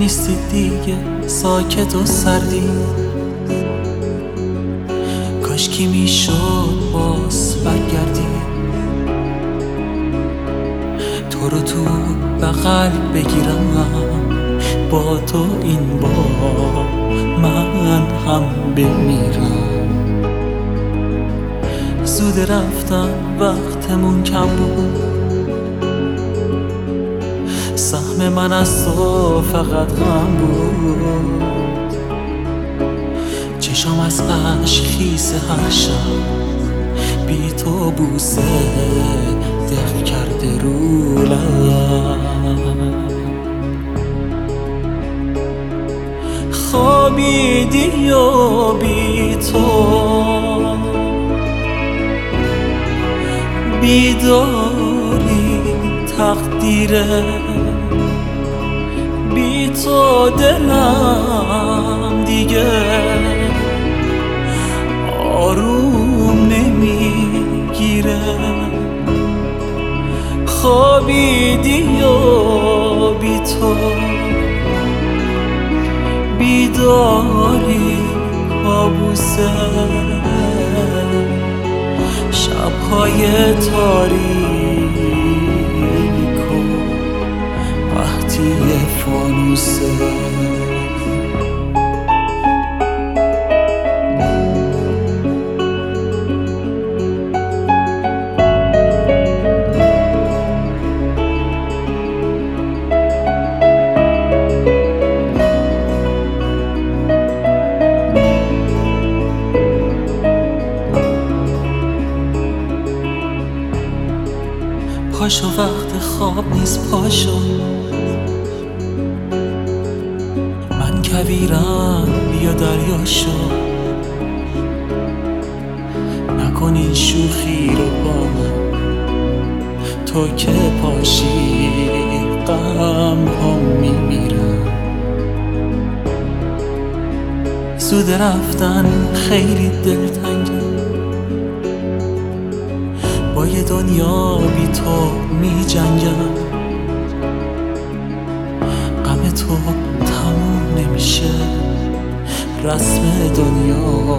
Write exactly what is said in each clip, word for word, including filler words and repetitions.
نیستی دیگه، ساکت و سردی. کاشکی میشد باز برگردی، تو رو تو بغل بگیرم، با تو این بار من هم بمیرم. زود رفتم وقتمون کم بود، سهم من از تو فقط غم بود. چشام از عشق خیس هر شب، بی تو بوسه دق کرده رو لب. خوابیدی و بی تو بیداری تقدیره، بی تو دلم دیگه آروم نمیگیره. خوابیدی و بی تو بیداری کابوسه، شب‌های تاریک و قحطی فانوسه. پاشو وقت خواب نیست، پاشو من کویرم، بیا دریا شو. نکن این شوخی رو با من، تو که پاشی غم هم میمیرم. زود رفتن خیلی دلتنگه، با یه دنیا بی تو می جنگم. غم تو تموم نمیشه، رسم دنیا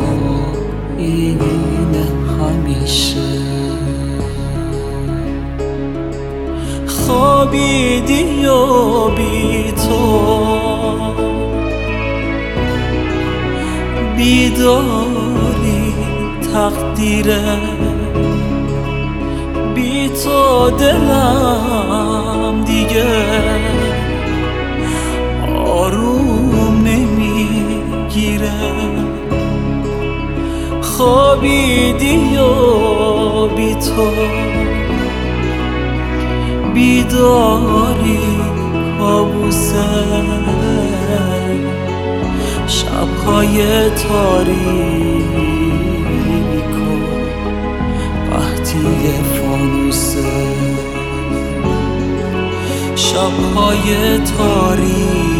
اینه همیشه. خوابیدی و بی تو بیداری تقدیره، بی تو دلم دیگه آروم نمیگیره. خوابیدی و بی تو بیداری کابوسه، شب‌های تاریک فانوسه، شب‌های تاریک